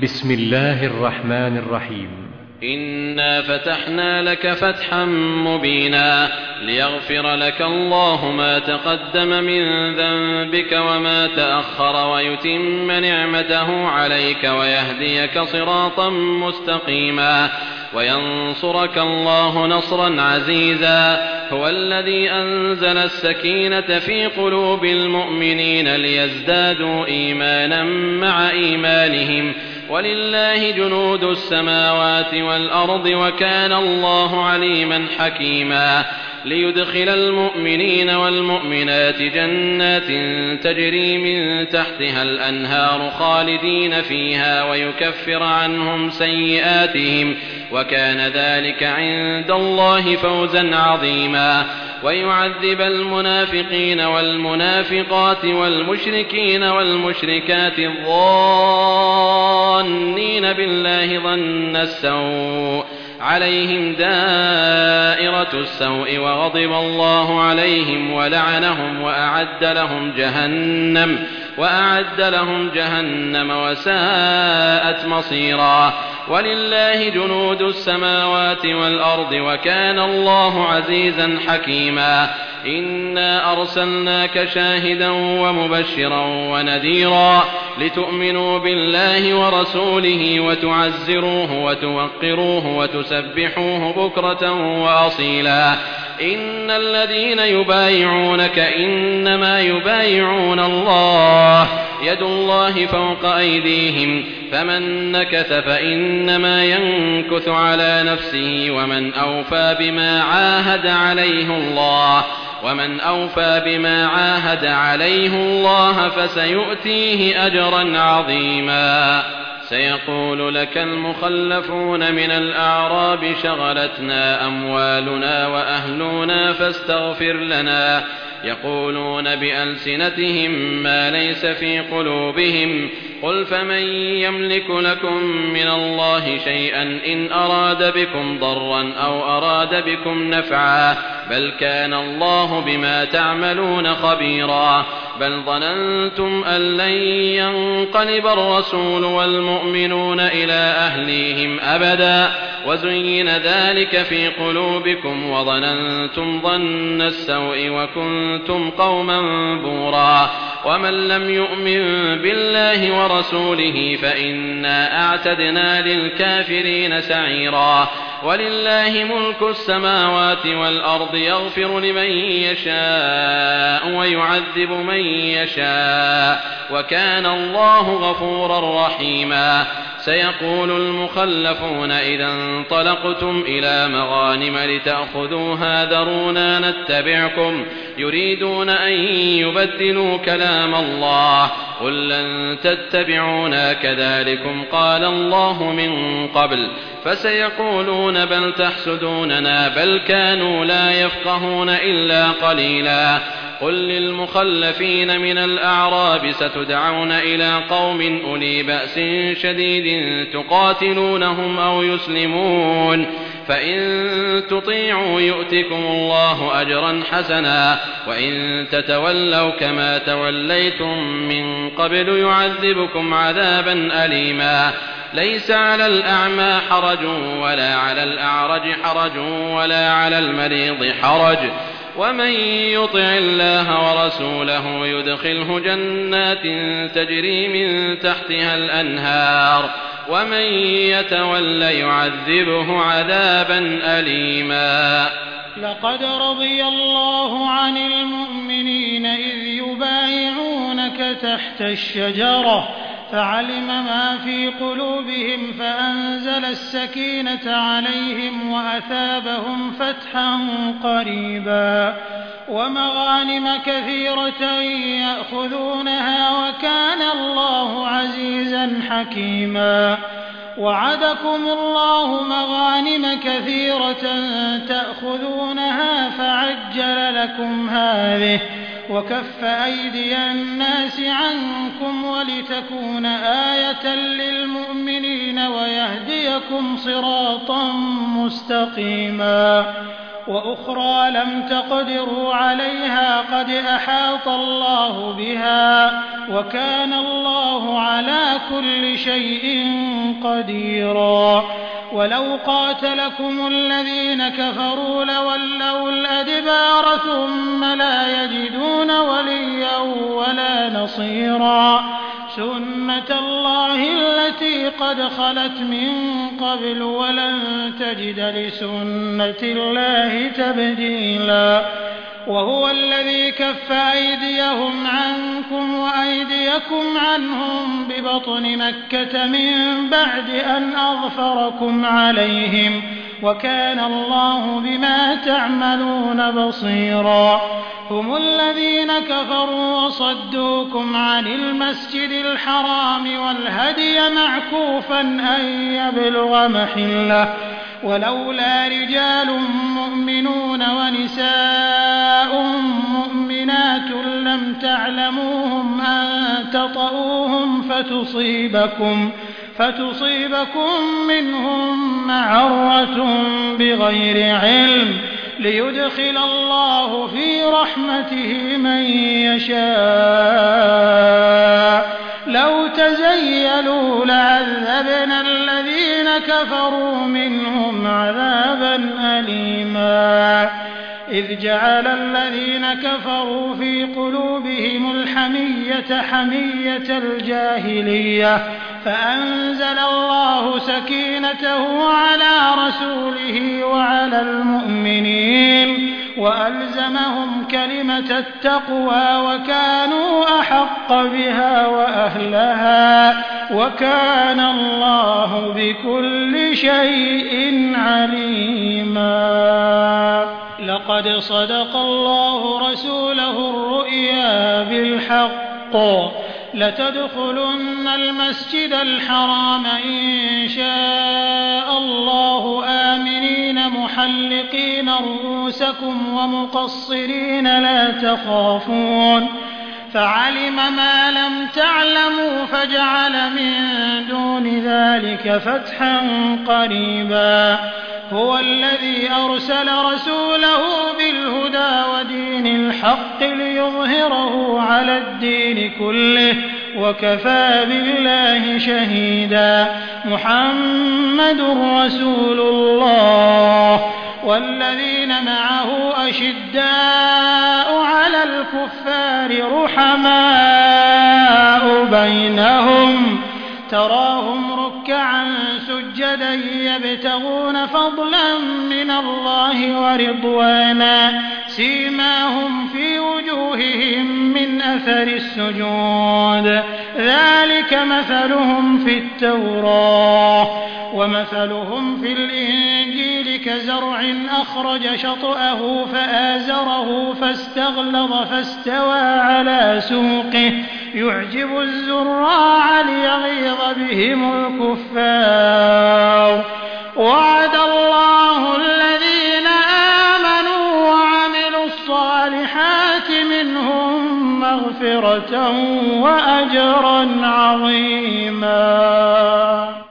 بسم الله الرحمن الرحيم. إنا فتحنا لك فتحا مبينا ليغفر لك الله ما تقدم من ذنبك وما تأخر ويتم نعمته عليك ويهديك صراطا مستقيما وينصرك الله نصرا عزيزا. هو الذي أنزل السكينة في قلوب المؤمنين ليزدادوا إيمانا مع إيمانهم ولله جنود السماوات والأرض وكان الله عليما حكيما. ليدخل المؤمنين والمؤمنات جنات تجري من تحتها الأنهار خالدين فيها ويكفر عنهم سيئاتهم وكان ذلك عند الله فوزا عظيما. ويعذب المنافقين والمنافقات والمشركين والمشركات الظانين بالله ظن السوء عليهم دائرة السوء وغضب الله عليهم ولعنهم وأعد لهم جهنم وساءت مصيرا. ولله جنود السماوات والأرض وكان الله عزيزا حكيما. إنا أرسلناك شاهدا ومبشرا ونذيرا لتؤمنوا بالله ورسوله وتعزروه وتوقروه وتسبحوه بكرة وأصيلا. إن الذين يبايعونك إنما يبايعون الله يد الله فوق أيديهم فمن نكث فإنما ينكث على نفسه ومن أوفى بما عاهد عليه الله فسيؤتيه أجرا عظيما. سيقول لك المخلفون من الأعراب شغلتنا أموالنا وأهلنا فاستغفر لنا يقولون بألسنتهم ما ليس في قلوبهم قل فمن يملك لكم من الله شيئا إن أراد بكم ضرا أو أراد بكم نفعا بل كان الله بما تعملون خبيرا. بل ظننتم أن لن ينقلب الرسول والمؤمنون إلى أهليهم أبدا وزين ذلك في قلوبكم وظننتم ظن السوء وكنتم قوما بورا. ومن لم يؤمن بالله ورسوله فإنا أعتدنا للكافرين سعيرا. ولله ملك السماوات والأرض يغفر لمن يشاء ويعذب من يشاء وكان الله غفورا رحيما. سيقول المخلفون إذا انطلقتم إلى مغانم لتأخذوها ذرونا نتبعكم يريدون أن يبدلوا كلام الله قل لن تتبعونا كذلكم قال الله من قبل فسيقولون بل تحسدوننا بل كانوا لا يفقهون إلا قليلا. قل للمخلفين من الأعراب ستدعون إلى قوم أولي بأس شديد تقاتلونهم أو يسلمون فإن تطيعوا يؤتكم الله أجرا حسنا وإن تتولوا كما توليتم من قبل يعذبكم عذابا أليما. ليس على الأعمى حرج ولا على الأعرج حرج ولا على المريض حرج ومن يطع الله ورسوله يدخله جنات تجري من تحتها الأنهار ومن يتول يعذبه عذابا أليما. لقد رضي الله عن المؤمنين إذ يبايعونك تحت الشجرة فعلم ما في قلوبهم فأنزل السكينة عليهم وأثابهم فتحا قريبا ومغانم كثيرة يأخذونها وكان الله عزيزا حكيما. وعدكم الله مغانم كثيرة تأخذونها فعجل لكم هذه وكف أيدي الناس عنكم ولتكون آية للمؤمنين ويهديكم صراطا مستقيما. وأخرى لم تقدروا عليها قد أحاط الله بها وكان الله على كل شيء قديرا ولو قاتلكم الذين كفروا لولوا الأدبار ثم لا يجدون وليا ولا نصيرا سنة الله التي قد خلت من قبل ولن تجد لسنة الله تبديلا وهو الذي كف أيديهم عنكم وأيديكم عنهم ببطن مكة من بعد أن أظفركم عليهم وكان الله بما تعملون بصيرا هم الذين كفروا وصدوكم عن المسجد الحرام والهدي معكوفا أن يبلغ محله ولولا رجال مؤمنون ونساء مؤمنات لم تعلموهم أن تطؤوهم فتصيبكم منهم معرة بغير علم ليدخل الله في رحمته من يشاء لو تزيلوا لعذبنا الذين كفروا منهم عذابا أليما إذ جعل الذين كفروا في قلوبهم الحمية حمية الجاهلية فأنزل الله سكينته على رسوله وعلى المؤمنين وألزمهم كلمة التقوى وكانوا أحق بها وأهلها وكان الله بكل شيء عليما لقد صدق الله رسوله الرؤيا بالحق لتدخلن المسجد الحرام إن شاء الله آمنين محلقين رؤوسكم ومقصرين لا تخافون فعلم ما لم تعلموا فجعل من دون ذلك فتحا قريبا هو الذي أرسل رسوله بالهدى ودين الحق ليظهره على الدين كله وكفى بالله شهيدا محمد رسول الله والذين معه أشداء على الكفار رحماء بينهم تراهم ركعا سجدا يبتغون فضلا من الله ورضوانا سيماهم في وجوههم من أثر السجود ذلك مثلهم في التوراة ومثلهم في الإنجيل كزرع أخرج شطأه فآزره فاستغلظ فاستوى على سوقه يعجب الزراع ليغيظ بهم الكفار وعد الله الذين آمنوا وعملوا الصالحات منهم مغفرة وأجرا عظيما